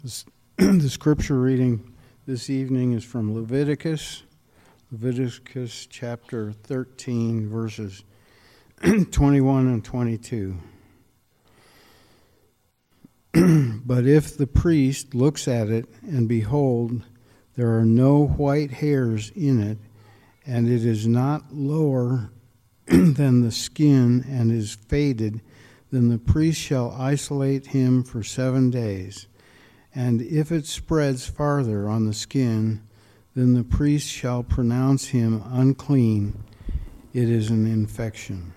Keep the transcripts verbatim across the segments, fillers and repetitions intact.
This, the scripture reading this evening is from Leviticus, Leviticus chapter thirteen, verses twenty-one and twenty-two. But if the priest looks at it, and behold, there are no white hairs in it, and it is not lower than the skin, and is faded, then the priest shall isolate him for seven days. And if it spreads farther on the skin, then the priest shall pronounce him unclean. It is an infection.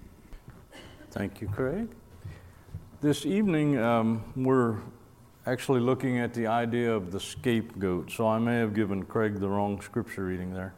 Thank you, Craig. This evening, um, we're actually looking at the idea of the scapegoat, so I may have given Craig the wrong scripture reading there.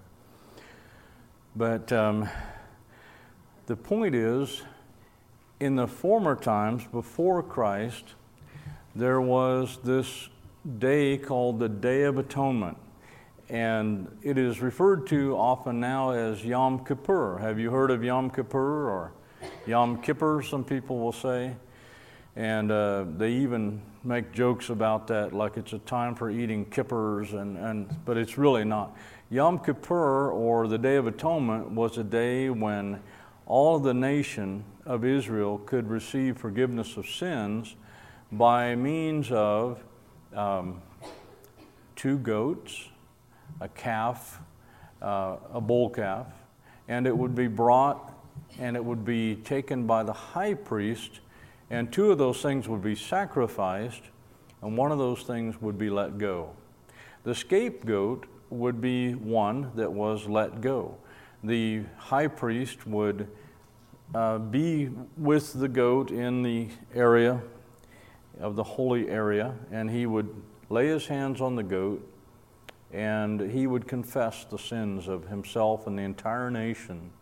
But um, the point is, in the former times, before Christ, there was this day called the Day of Atonement, and it is referred to often now as Yom Kippur. Have you heard of Yom Kippur, or Yom Kippur, some people will say? And uh, they even make jokes about that, like it's a time for eating kippers, and, and but it's really not. Yom Kippur, or the Day of Atonement, was a day when all of the nation of Israel could receive forgiveness of sins by means of um, two goats, a calf, uh, a bull calf, and it would be brought and it would be taken by the high priest, and two of those things would be sacrificed, and one of those things would be let go. The scapegoat would be one that was let go. The high priest would uh, be with the goat in the area of the holy area, and he would lay his hands on the goat, and he would confess the sins of himself and the entire nation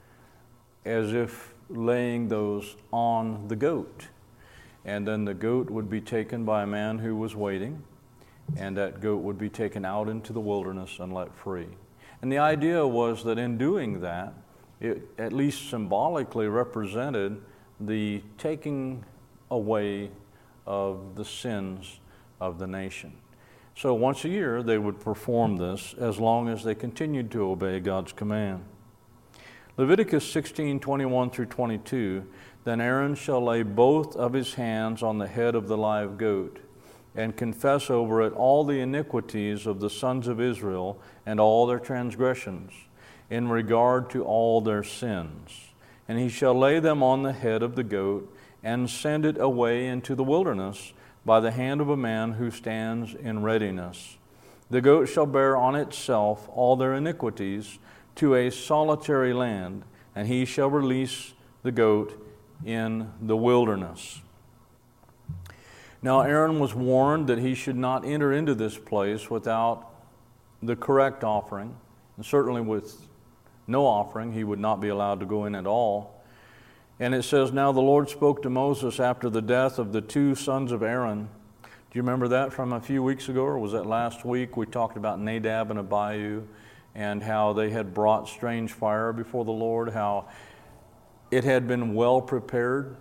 as if laying those on the goat. And then the goat would be taken by a man who was waiting, and that goat would be taken out into the wilderness and let free. And the idea was that in doing that, it at least symbolically represented the taking away of the sins of the nation. So once a year they would perform this as long as they continued to obey God's command. Leviticus sixteen, twenty-one through twenty-two, then Aaron shall lay both of his hands on the head of the live goat, and confess over it all the iniquities of the sons of Israel and all their transgressions, in regard to all their sins. And he shall lay them on the head of the goat, and send it away into the wilderness by the hand of a man who stands in readiness. The goat shall bear on itself all their iniquities to a solitary land, and he shall release the goat in the wilderness. Now Aaron was warned that he should not enter into this place without the correct offering, and certainly with no offering he would not be allowed to go in at all. And it says, now the Lord spoke to Moses after the death of the two sons of Aaron. Do you remember that from a few weeks ago, or was that last week? We talked about Nadab and Abihu and how they had brought strange fire before the Lord, how it had been well prepared,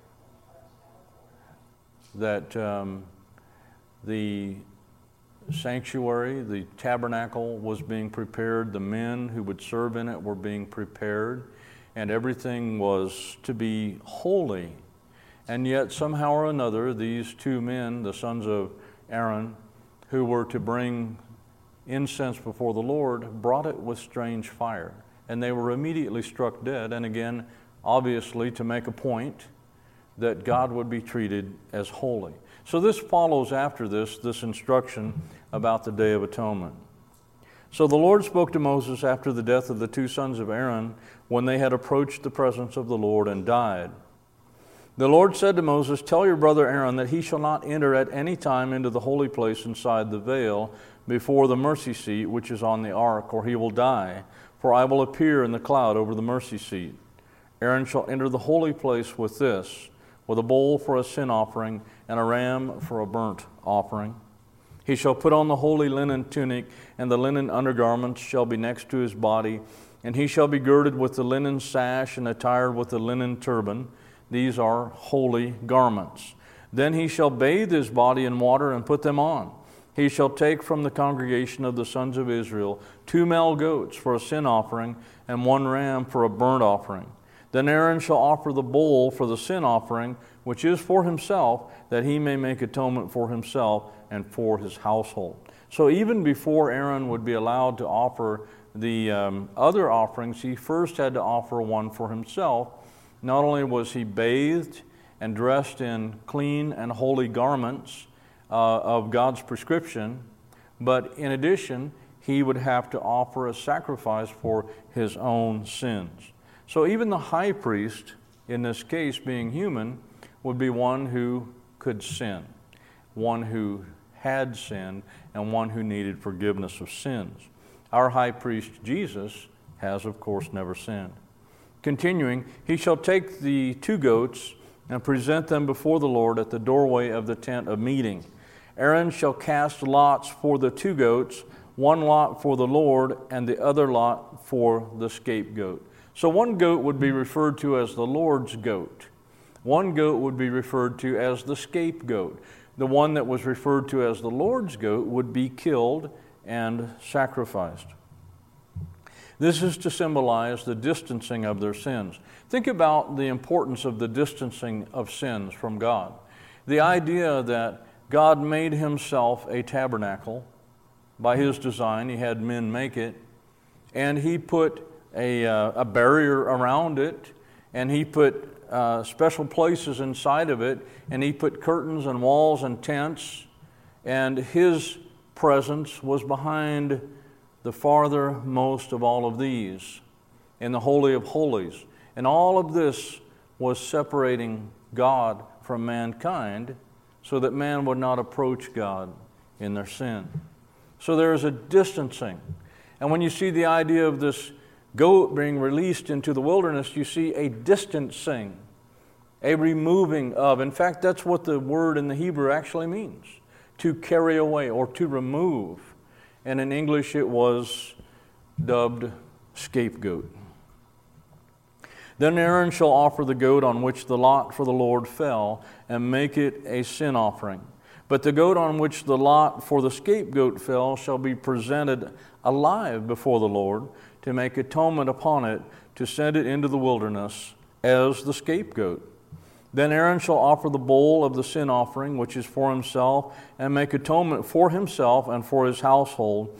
that um, the sanctuary, the tabernacle was being prepared, the men who would serve in it were being prepared, and everything was to be holy. And yet somehow or another, these two men, the sons of Aaron, who were to bring incense before the Lord, brought it with strange fire. And they were immediately struck dead, and again, obviously to make a point that God would be treated as holy. So this follows after this, this instruction about the Day of Atonement. So the Lord spoke to Moses after the death of the two sons of Aaron, when they had approached the presence of the Lord and died. The Lord said to Moses, tell your brother Aaron that he shall not enter at any time into the holy place inside the veil before the mercy seat which is on the ark, or he will die, for I will appear in the cloud over the mercy seat. Aaron shall enter the holy place with this, with a bull for a sin offering and a ram for a burnt offering. He shall put on the holy linen tunic, and the linen undergarments shall be next to his body, and he shall be girded with the linen sash and attired with the linen turban. These are holy garments. Then he shall bathe his body in water and put them on. He shall take from the congregation of the sons of Israel two male goats for a sin offering and one ram for a burnt offering. Then Aaron shall offer the bull for the sin offering, which is for himself, that he may make atonement for himself and for his household. So even before Aaron would be allowed to offer the um, other offerings, he first had to offer one for himself. Not only was he bathed and dressed in clean and holy garments uh, of God's prescription, but in addition, he would have to offer a sacrifice for his own sins. So even the high priest, in this case being human, would be one who could sin, one who had sinned, and one who needed forgiveness of sins. Our high priest, Jesus, has, of course, never sinned. Continuing, he shall take the two goats and present them before the Lord at the doorway of the tent of meeting. Aaron shall cast lots for the two goats, one lot for the Lord and the other lot for the scapegoat. So one goat would be referred to as the Lord's goat. One goat would be referred to as the scapegoat. The one that was referred to as the Lord's goat would be killed and sacrificed. This is to symbolize the distancing of their sins. Think about the importance of the distancing of sins from God. The idea that God made himself a tabernacle by his design. He had men make it, and he put a, uh, a barrier around it, and he put uh, special places inside of it, and he put curtains and walls and tents, and his presence was behind the farthermost of all of these, in the Holy of Holies. And all of this was separating God from mankind so that man would not approach God in their sin. So there is a distancing. And when you see the idea of this goat being released into the wilderness, you see a distancing, a removing of. In fact, that's what the word in the Hebrew actually means, to carry away or to remove. And in English it was dubbed scapegoat. Then Aaron shall offer the goat on which the lot for the Lord fell and make it a sin offering. But the goat on which the lot for the scapegoat fell shall be presented alive before the Lord to make atonement upon it, to send it into the wilderness as the scapegoat. Then Aaron shall offer the bull of the sin offering, which is for himself, and make atonement for himself and for his household.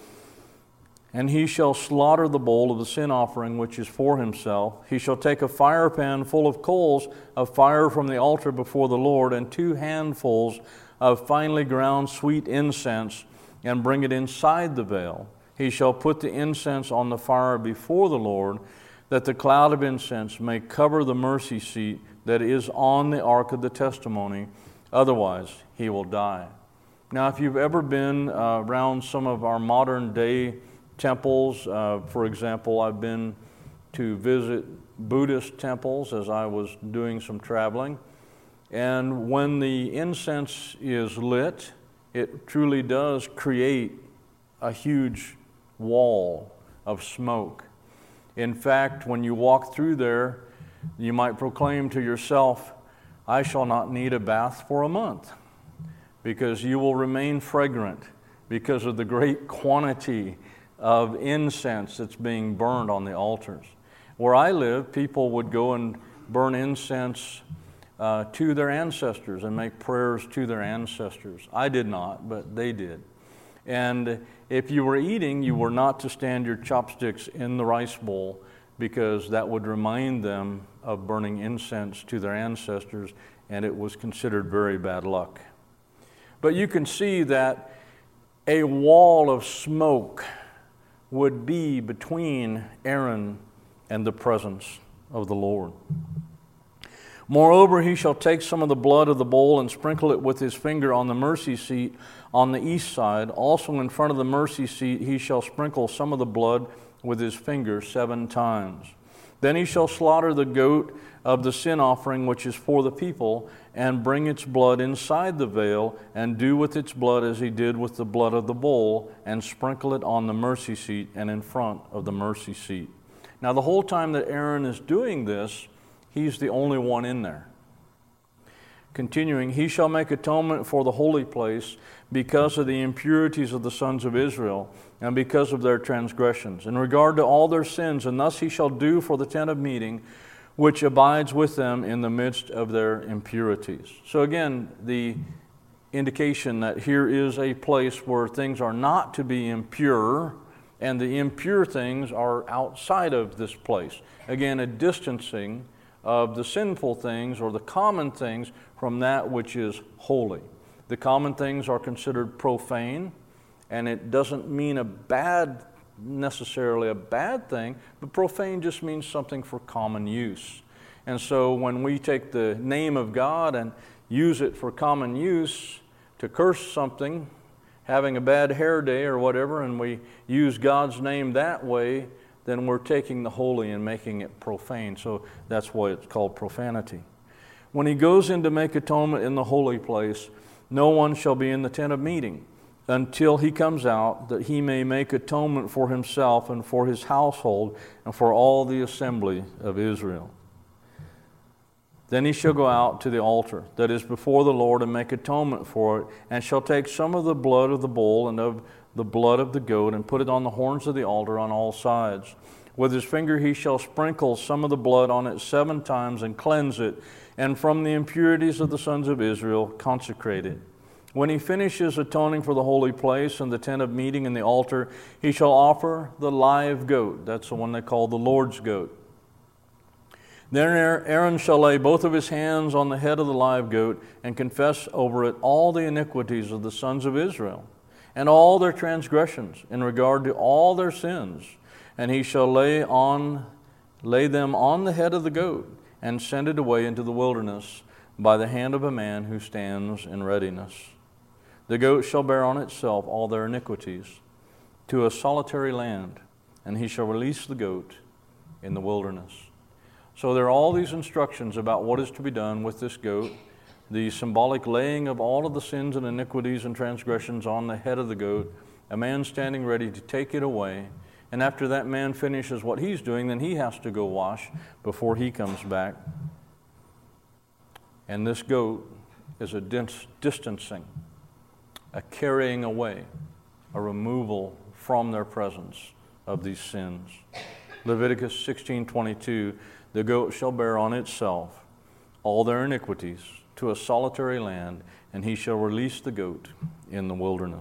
And he shall slaughter the bull of the sin offering, which is for himself. He shall take a fire pan full of coals of fire from the altar before the Lord, and two handfuls of finely ground sweet incense, and bring it inside the veil. He shall put the incense on the fire before the Lord, that the cloud of incense may cover the mercy seat that is on the ark of the testimony. Otherwise, he will die. Now, if you've ever been uh, around some of our modern day temples, uh, for example, I've been to visit Buddhist temples as I was doing some traveling. And when the incense is lit, it truly does create a huge wall of smoke. In fact, when you walk through there, you might proclaim to yourself, I shall not need a bath for a month, because you will remain fragrant because of the great quantity of incense that's being burned on the altars. Where I live, people would go and burn incense uh, to their ancestors and make prayers to their ancestors. I did not, but they did. And if you were eating, you were not to stand your chopsticks in the rice bowl, because that would remind them of burning incense to their ancestors, and it was considered very bad luck. But you can see that a wall of smoke would be between Aaron and the presence of the Lord. Moreover, he shall take some of the blood of the bull and sprinkle it with his finger on the mercy seat on the east side. Also in front of the mercy seat he shall sprinkle some of the blood with his finger seven times. Then he shall slaughter the goat of the sin offering, which is for the people, and bring its blood inside the veil, and do with its blood as he did with the blood of the bull, and sprinkle it on the mercy seat and in front of the mercy seat. Now, the whole time that Aaron is doing this, he's the only one in there. Continuing, he shall make atonement for the holy place because of the impurities of the sons of Israel and because of their transgressions, in regard to all their sins, and thus he shall do for the tent of meeting, which abides with them in the midst of their impurities. So again, the indication that here is a place where things are not to be impure, and the impure things are outside of this place. Again, a distancing of the sinful things or the common things from that which is holy. The common things are considered profane, and it doesn't mean a bad, necessarily a bad thing, but profane just means something for common use. And so when we take the name of God and use it for common use to curse something, having a bad hair day or whatever, and we use God's name that way, then we're taking the holy and making it profane. So that's why it's called profanity. When he goes in to make atonement in the holy place, no one shall be in the tent of meeting until he comes out, that he may make atonement for himself and for his household and for all the assembly of Israel. Then he shall go out to the altar that is before the Lord and make atonement for it, and shall take some of the blood of the bull and of the blood of the goat and put it on the horns of the altar on all sides. With his finger he shall sprinkle some of the blood on it seven times and cleanse it, and from the impurities of the sons of Israel consecrate it. When he finishes atoning for the holy place and the tent of meeting and the altar, he shall offer the live goat. That's the one they call the Lord's goat. Then Aaron shall lay both of his hands on the head of the live goat and confess over it all the iniquities of the sons of Israel and all their transgressions in regard to all their sins. And he shall lay on, lay them on the head of the goat and send it away into the wilderness by the hand of a man who stands in readiness. The goat shall bear on itself all their iniquities to a solitary land, and he shall release the goat in the wilderness. So there are all these instructions about what is to be done with this goat, the symbolic laying of all of the sins and iniquities and transgressions on the head of the goat, a man standing ready to take it away. And after that man finishes what he's doing, then he has to go wash before he comes back. And this goat is a dis- distancing, a carrying away, a removal from their presence of these sins. Leviticus sixteen twenty-two, the goat shall bear on itself all their iniquities to a solitary land, and he shall release the goat in the wilderness.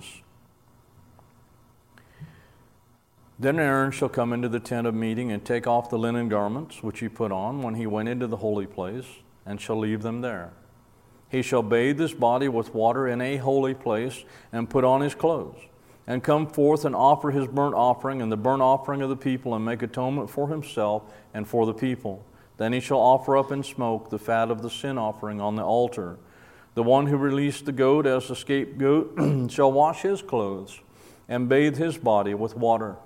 Then Aaron shall come into the tent of meeting and take off the linen garments which he put on when he went into the holy place, and shall leave them there. He shall bathe his body with water in a holy place, and put on his clothes, and come forth and offer his burnt offering and the burnt offering of the people, and make atonement for himself and for the people. Then he shall offer up in smoke the fat of the sin offering on the altar. The one who released the goat as the scapegoat shall wash his clothes and bathe his body with water.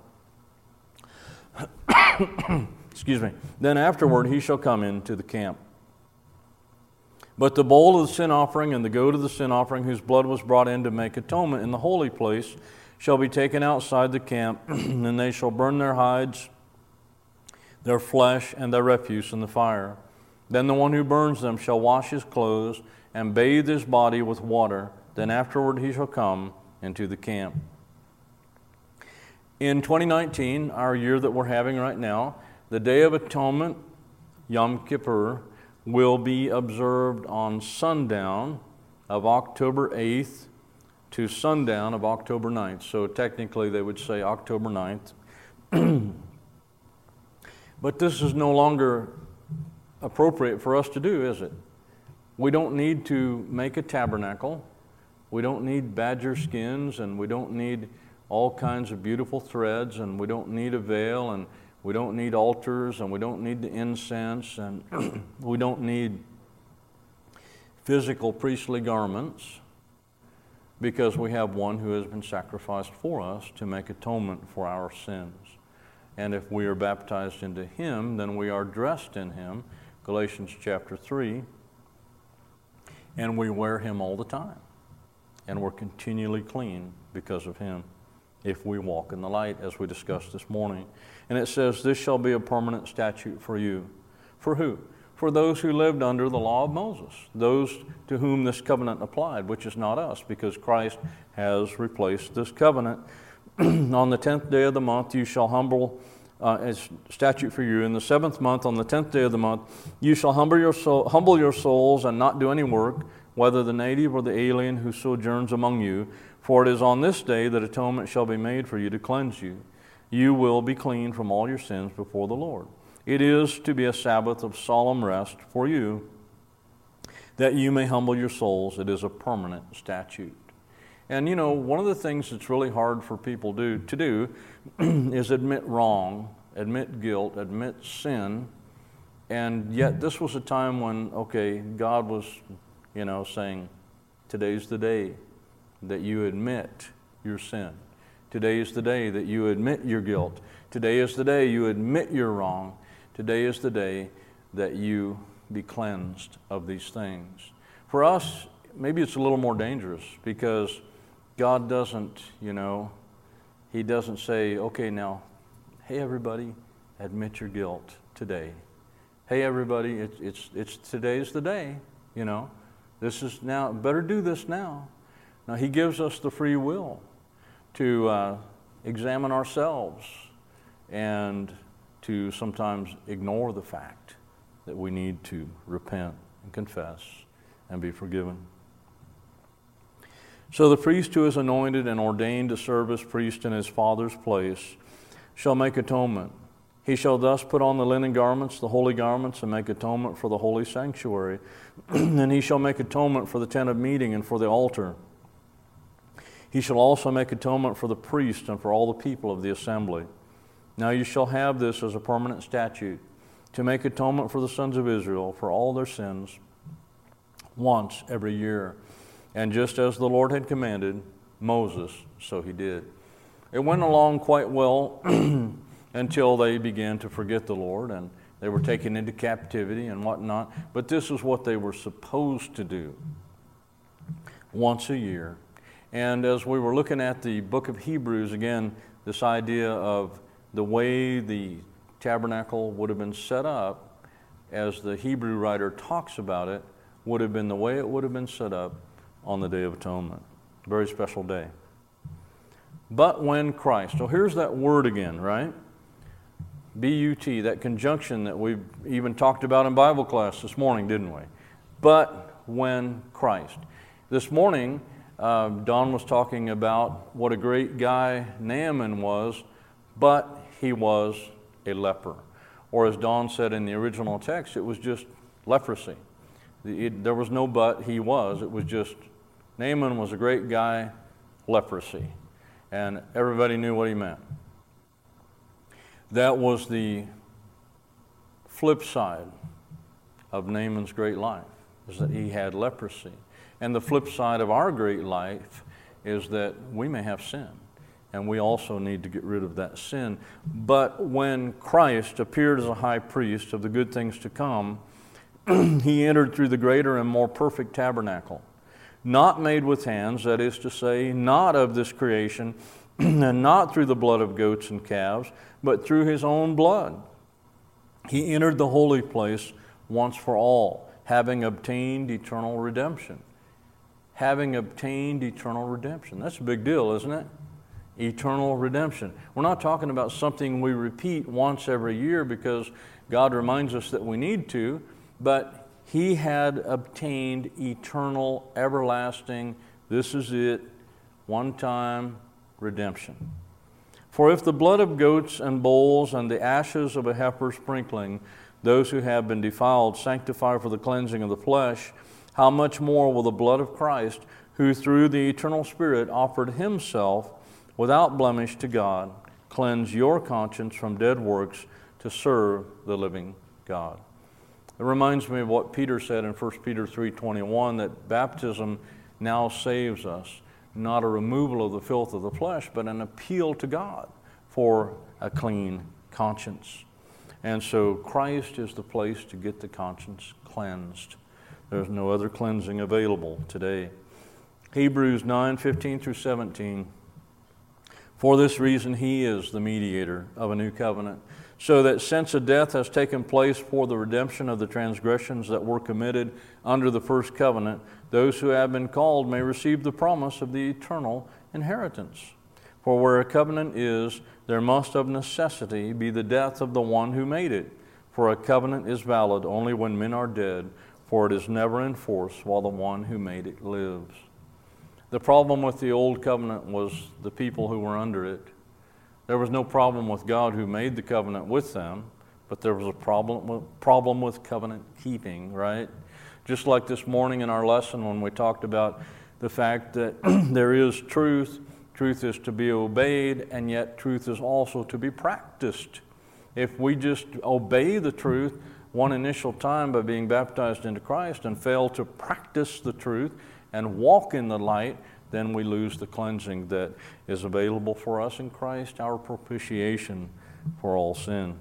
Excuse me. Then afterward he shall come into the camp. But the bowl of the sin offering and the goat of the sin offering, whose blood was brought in to make atonement in the holy place, shall be taken outside the camp, and they shall burn their hides, their flesh, and their refuse in the fire. Then the one who burns them shall wash his clothes and bathe his body with water. Then afterward he shall come into the camp. In twenty nineteen, our year that we're having right now, the Day of Atonement, Yom Kippur, will be observed on sundown of October eighth to sundown of October ninth. So technically they would say October ninth. But this is no longer appropriate for us to do, is it? We don't need to make a tabernacle. We don't need badger skins, and we don't need all kinds of beautiful threads, and we don't need a veil, and we don't need altars, and we don't need the incense, and we don't need physical priestly garments, because we have one who has been sacrificed for us to make atonement for our sins. And if we are baptized into him, then we are dressed in him, Galatians chapter three, and we wear him all the time. And we're continually clean because of him, if we walk in the light, as we discussed this morning. And it says, this shall be a permanent statute for you. For who? for those who lived under the law of Moses, those to whom this covenant applied, which is not us, because Christ has replaced this covenant. On the tenth day of the month you shall humble, uh, as statute for you, in the seventh month, on the tenth day of the month, you shall humble your, soul, humble your souls and not do any work, whether the native or the alien who sojourns among you, for it is on this day that atonement shall be made for you to cleanse you. You will be clean from all your sins before the Lord. It is to be a Sabbath of solemn rest for you, that you may humble your souls. It is a permanent statute. And you know, one of the things that's really hard for people do, to do is admit wrong, admit guilt, admit sin. And yet this was a time when, okay, God was, you know, saying, today's the day that you admit your sin. Today is the day that you admit your guilt. Today is the day you admit you're wrong. Today is the day that you be cleansed of these things. For us, maybe it's a little more dangerous because God doesn't, you know, He doesn't say, okay, now, hey, everybody, admit your guilt today. Hey, everybody, it's, it's, it's today's the day, you know. This is now, better do this now. Now, He gives us the free will to uh, examine ourselves and to sometimes ignore the fact that we need to repent and confess and be forgiven. So the priest who is anointed and ordained to serve as priest in his father's place shall make atonement. He shall thus put on the linen garments, the holy garments, and make atonement for the holy sanctuary. And he shall make atonement for the tent of meeting and for the altar. He shall also make atonement for the priest and for all the people of the assembly. Now you shall have this as a permanent statute, to make atonement for the sons of Israel for all their sins once every year. And just as the Lord had commanded Moses, so he did. It went along quite well until they began to forget the Lord, and they were taken into captivity and whatnot. But this is what they were supposed to do once a year. And as we were looking at the book of Hebrews, again, this idea of the way the tabernacle would have been set up, as the Hebrew writer talks about it, would have been the way it would have been set up on the Day of Atonement. Very special day. But when Christ, so here's that word again, right? B U T, that conjunction that we even talked about in Bible class this morning, didn't we? But when Christ. This morning, uh, Don was talking about what a great guy Naaman was, but he was a leper. Or as Don said in the original text, it was just leprosy. It, there was no but, he was. It was just, Naaman was a great guy, leprosy. And everybody knew what he meant. That was the flip side of Naaman's great life, is that he had leprosy. And the flip side of our great life is that we may have sin. And we also need to get rid of that sin. But when Christ appeared as a high priest of the good things to come, he entered through the greater and more perfect tabernacle, not made with hands, that is to say, not of this creation, and not through the blood of goats and calves, but through his own blood. He entered the holy place once for all, having obtained eternal redemption. Having obtained eternal redemption. That's a big deal, isn't it? Eternal redemption. We're not talking about something we repeat once every year because God reminds us that we need to, but he had obtained eternal, everlasting, this is it, one-time redemption. For if the blood of goats and bulls and the ashes of a heifer sprinkling those who have been defiled sanctify for the cleansing of the flesh, how much more will the blood of Christ, who through the eternal Spirit offered himself without blemish to God, cleanse your conscience from dead works to serve the living God. It reminds me of what Peter said in First Peter three twenty-one, that baptism now saves us, not a removal of the filth of the flesh, but an appeal to God for a clean conscience. And so Christ is the place to get the conscience cleansed. There's no other cleansing available today. Hebrews nine fifteen through seventeen. For this reason he is the mediator of a new covenant, So that since a death has taken place for the redemption of the transgressions that were committed under the first covenant, those who have been called may receive the promise of the eternal inheritance. For where a covenant is, there must of necessity be the death of the one who made it. For a covenant is valid only when men are dead, for it is never in force while the one who made it lives. The problem with the old covenant was the people who were under it. There was no problem with God who made the covenant with them, but there was a problem with, problem with covenant keeping, right? Just like this morning in our lesson when we talked about the fact that there is truth, truth is to be obeyed, and yet truth is also to be practiced. If we just obey the truth one initial time by being baptized into Christ and fail to practice the truth and walk in the light, then we lose the cleansing that is available for us in Christ, our propitiation for all sin.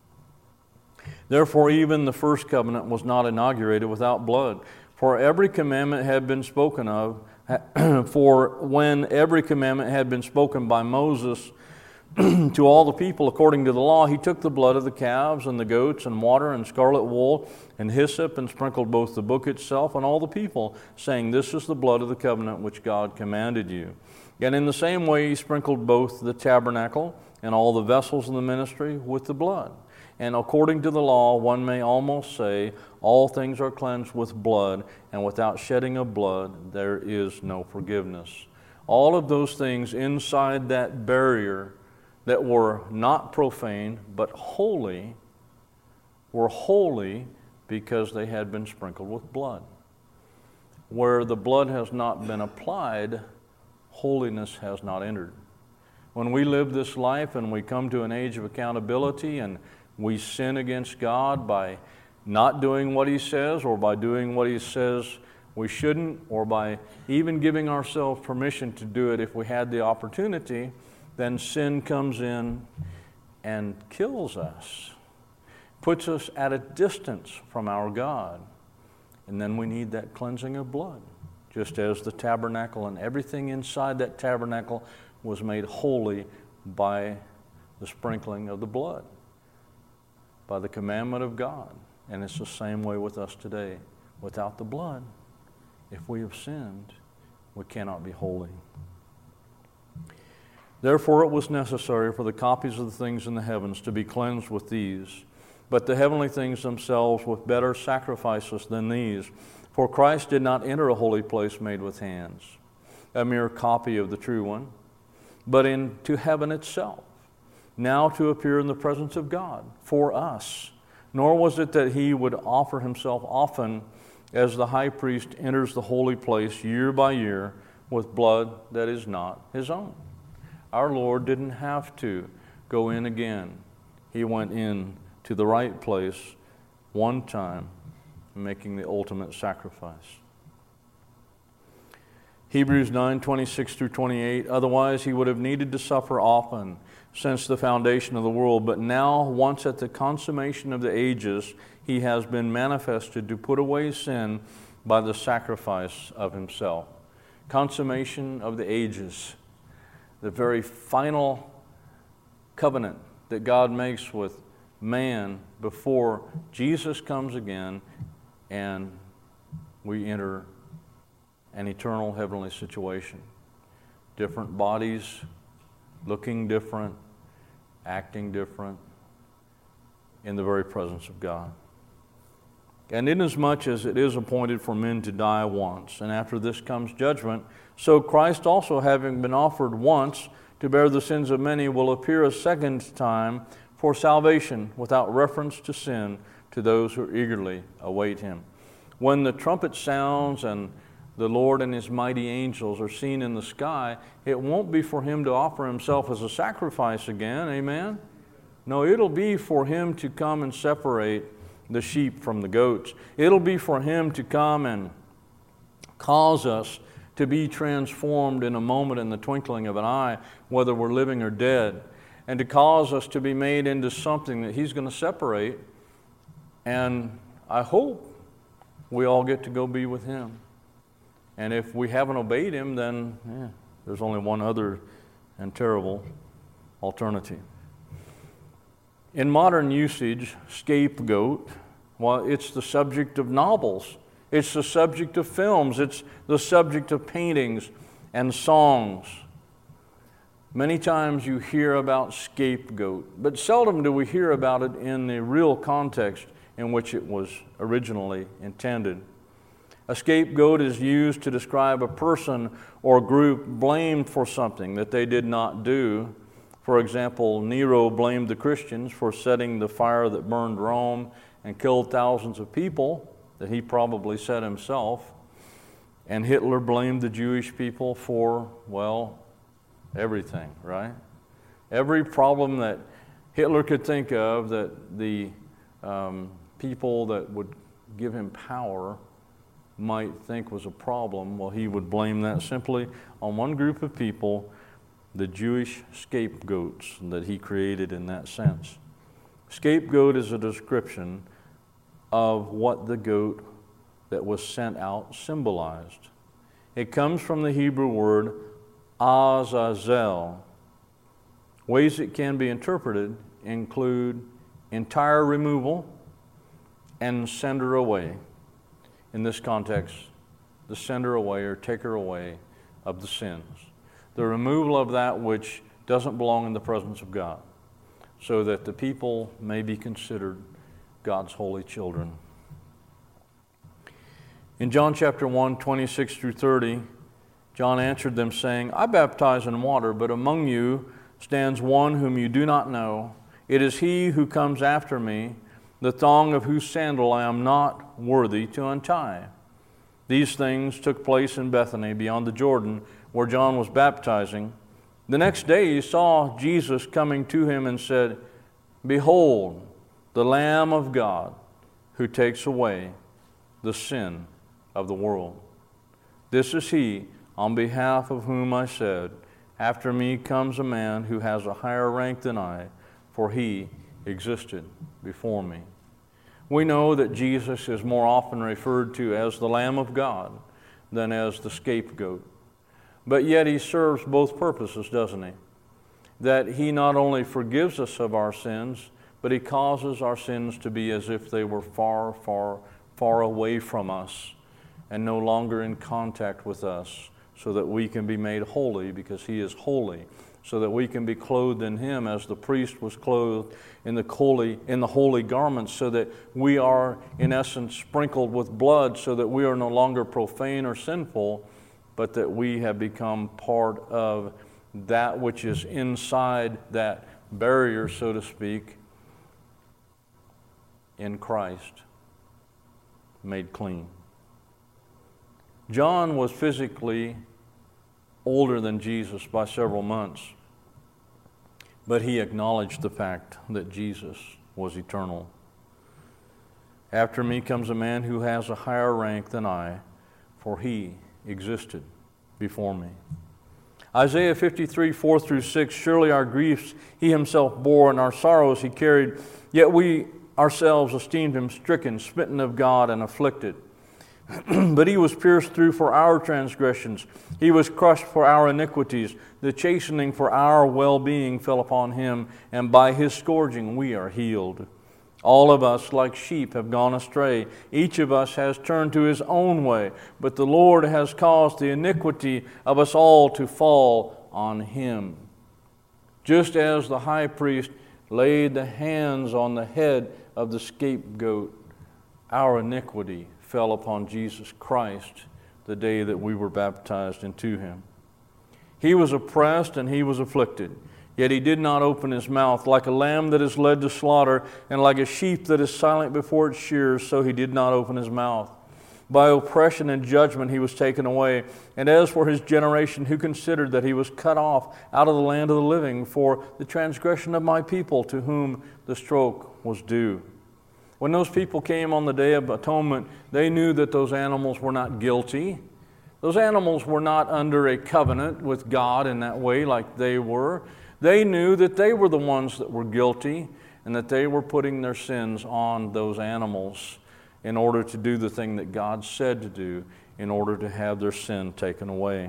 Therefore, even the first covenant was not inaugurated without blood. For every commandment had been spoken of, for when every commandment had been spoken by Moses to all the people according to the law, he took the blood of the calves and the goats and water and scarlet wool and hyssop and sprinkled both the book itself and all the people, saying, "This is the blood of the covenant which God commanded you." And in the same way he sprinkled both the tabernacle and all the vessels in the ministry with the blood. And according to the law, one may almost say, all things are cleansed with blood, and without shedding of blood there is no forgiveness. All of those things inside that barrier that were not profane but holy were holy because they had been sprinkled with blood. Where the blood has not been applied, holiness has not entered. When we live this life and we come to an age of accountability and we sin against God by not doing what He says, or by doing what He says we shouldn't, or by even giving ourselves permission to do it if we had the opportunity, then sin comes in and kills us, puts us at a distance from our God. And then we need that cleansing of blood, just as the tabernacle and everything inside that tabernacle was made holy by the sprinkling of the blood, by the commandment of God. And it's the same way with us today. Without the blood, if we have sinned, we cannot be holy. Therefore it was necessary for the copies of the things in the heavens to be cleansed with these, but the heavenly things themselves with better sacrifices than these. For Christ did not enter a holy place made with hands, a mere copy of the true one, but into heaven itself, now to appear in the presence of God for us. Nor was it that he would offer himself often, as the high priest enters the holy place year by year with blood that is not his own. Our Lord didn't have to go in again. He went in to the right place one time, making the ultimate sacrifice. Hebrews nine, twenty-six through twenty-eight, otherwise he would have needed to suffer often since the foundation of the world, but now, once at the consummation of the ages, he has been manifested to put away sin by the sacrifice of himself. Consummation of the ages, the very final covenant that God makes with man before Jesus comes again and we enter an eternal heavenly situation. Different bodies, looking different, acting different, in the very presence of God. And inasmuch as it is appointed for men to die once, and after this comes judgment, so Christ also, having been offered once to bear the sins of many, will appear a second time for salvation without reference to sin to those who eagerly await him. When the trumpet sounds and the Lord and his mighty angels are seen in the sky, it won't be for him to offer himself as a sacrifice again, amen? No, it'll be for him to come and separate the sheep from the goats. It'll be for him to come and cause us to be transformed in a moment, in the twinkling of an eye, whether we're living or dead, and to cause us to be made into something that he's going to separate. And I hope we all get to go be with him. And if we haven't obeyed him, then yeah, there's only one other and terrible alternative. In modern usage, scapegoat, well, it's the subject of novels. It's the subject of films. It's the subject of paintings and songs. Many times you hear about scapegoat, but seldom do we hear about it in the real context in which it was originally intended. A scapegoat is used to describe a person or group blamed for something that they did not do. For example, Nero blamed the Christians for setting the fire that burned Rome and killed thousands of people that he probably set himself. And Hitler blamed the Jewish people for, well, everything, right? Every problem that Hitler could think of that the um, people that would give him power might think was a problem, well, he would blame that simply on one group of people, the Jewish scapegoats that he created in that sense. Scapegoat is a description of what the goat that was sent out symbolized. It comes from the Hebrew word azazel. Ways it can be interpreted include entire removal and sender away. In this context, the sender away or taker away of the sins. The removal of that which doesn't belong in the presence of God, so that the people may be considered God's holy children. In John chapter one, twenty-six through thirty, John answered them, saying, I baptize in water, but among you stands one whom you do not know. It is he who comes after me, the thong of whose sandal I am not worthy to untie. These things took place in Bethany, beyond the Jordan, where John was baptizing. The next day he saw Jesus coming to him and said, Behold, the Lamb of God, who takes away the sin of the world. This is he, on behalf of whom I said, After me comes a man who has a higher rank than I, for he existed before me. We know that Jesus is more often referred to as the Lamb of God than as the scapegoat. But yet he serves both purposes, doesn't he? That he not only forgives us of our sins, but he causes our sins to be as if they were far, far, far away from us and no longer in contact with us, so that we can be made holy because he is holy, so that we can be clothed in him as the priest was clothed in the holy, in the holy garments, so that we are, in essence, sprinkled with blood, so that we are no longer profane or sinful, but that we have become part of that which is inside that barrier, so to speak, in Christ, made clean. John was physically older than Jesus by several months, but he acknowledged the fact that Jesus was eternal. After me comes a man who has a higher rank than I, for he existed before me. Isaiah fifty-three, four through six, surely our griefs he himself bore, and our sorrows he carried, yet we ourselves esteemed him stricken, smitten of God, and afflicted. But he was pierced through for our transgressions. He was crushed for our iniquities. The chastening for our well-being fell upon him, and by his scourging we are healed. All of us, like sheep, have gone astray. Each of us has turned to his own way, but the Lord has caused the iniquity of us all to fall on him. Just as the high priest laid the hands on the head of the scapegoat, our iniquity fell upon Jesus Christ the day that we were baptized into him. He was oppressed and he was afflicted, yet he did not open his mouth. Like a lamb that is led to slaughter, and like a sheep that is silent before its shears, so he did not open his mouth. By oppression and judgment he was taken away. And as for his generation, who considered that he was cut off out of the land of the living for the transgression of my people, to whom the stroke was due. When those people came on the Day of Atonement, they knew that those animals were not guilty. Those animals were not under a covenant with God in that way like they were. They knew that they were the ones that were guilty and that they were putting their sins on those animals in order to do the thing that God said to do, in order to have their sin taken away.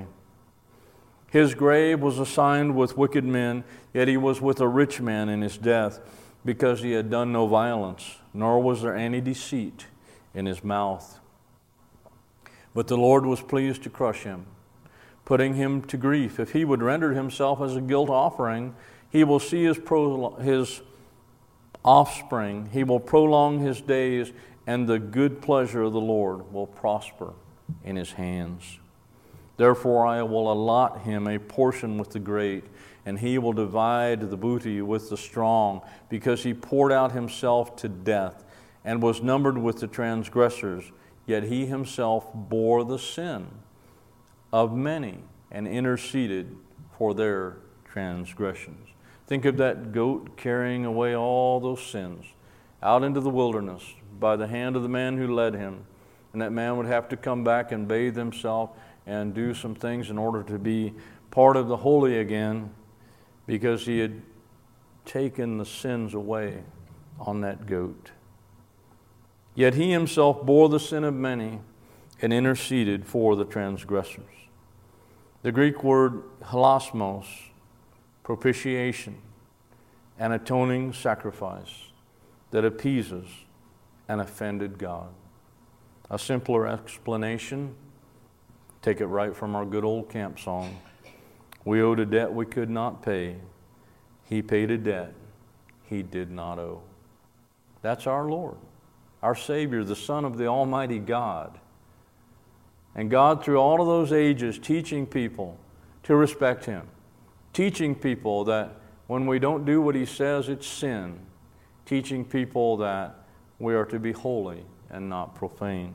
His grave was assigned with wicked men, yet he was with a rich man in his death. because he had done no violence, nor was there any deceit in his mouth. But the Lord was pleased to crush him, putting him to grief. If he would render himself as a guilt offering, he will see his, pro- his offspring. He will prolong his days, and the good pleasure of the Lord will prosper in his hands. Therefore I will allot him a portion with the great, and he will divide the booty with the strong, because he poured out himself to death, and was numbered with the transgressors. Yet he himself bore the sin of many, and interceded for their transgressions. Think of that goat carrying away all those sins out into the wilderness by the hand of the man who led him. And that man would have to come back and bathe himself and do some things in order to be part of the holy again, because he had taken the sins away on that goat. Yet he himself bore the sin of many and interceded for the transgressors. The Greek word hilasmos, propitiation, an atoning sacrifice that appeases an offended God. A simpler explanation, take it right from our good old camp song. We owed a debt we could not pay. He paid a debt he did not owe. That's our Lord, our Savior, the Son of the Almighty God. And God, through all of those ages, teaching people to respect Him, teaching people that when we don't do what He says, it's sin, teaching people that we are to be holy and not profane.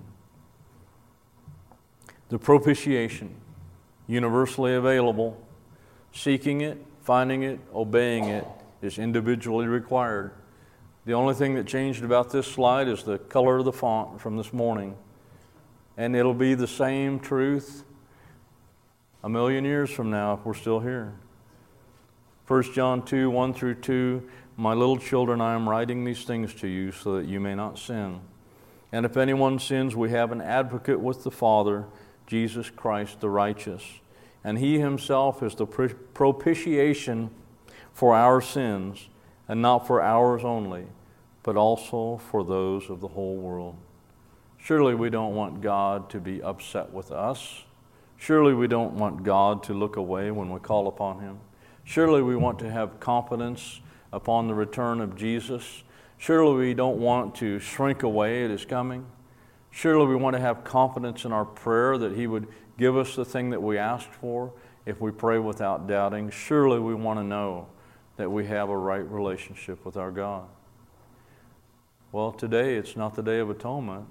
The propitiation, universally available, seeking it, finding it, obeying it, is individually required. The only thing that changed about this slide is the color of the font from this morning. And it'll be the same truth a million years from now if we're still here. First John two, one through two, my little children, I am writing these things to you so that you may not sin. And if anyone sins, we have an advocate with the Father, Jesus Christ the righteous. And He Himself is the propitiation for our sins, and not for ours only, but also for those of the whole world. Surely we don't want God to be upset with us. Surely we don't want God to look away when we call upon Him. Surely we want to have confidence upon the return of Jesus. Surely we don't want to shrink away at His coming. Surely we want to have confidence in our prayer that He would give us the thing that we asked for if we pray without doubting. Surely we want to know that we have a right relationship with our God. Well, today it's not the Day of Atonement.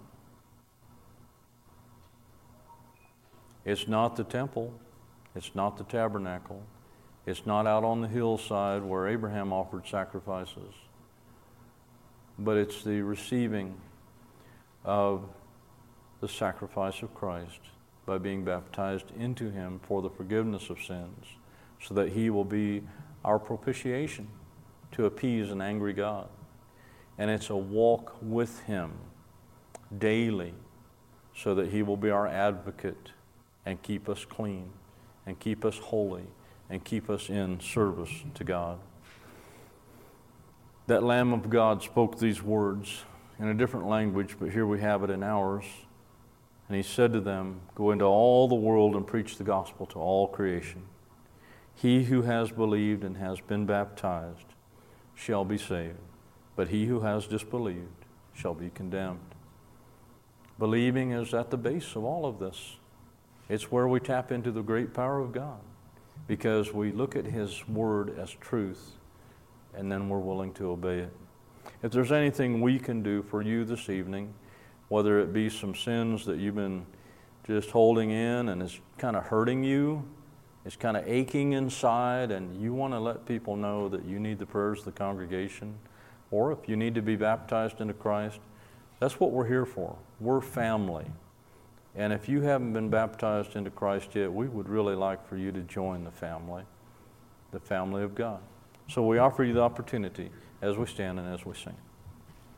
It's not the temple. It's not the tabernacle. It's not out on the hillside where Abraham offered sacrifices. But it's the receiving of the sacrifice of Christ by being baptized into Him for the forgiveness of sins, so that He will be our propitiation to appease an angry God. And it's a walk with Him daily, so that He will be our advocate and keep us clean and keep us holy and keep us in service to God. That Lamb of God spoke these words in a different language, but here we have it in ours. And He said to them, go into all the world and preach the gospel to all creation. He who has believed and has been baptized shall be saved, but he who has disbelieved shall be condemned. Believing is at the base of all of this. It's where we tap into the great power of God, because we look at His word as truth, and then we're willing to obey it. If there's anything we can do for you this evening, whether it be some sins that you've been just holding in and it's kind of hurting you, it's kind of aching inside, and you want to let people know that you need the prayers of the congregation, or if you need to be baptized into Christ, that's what we're here for. We're family. And if you haven't been baptized into Christ yet, we would really like for you to join the family, the family of God. So we offer you the opportunity as we stand and as we sing.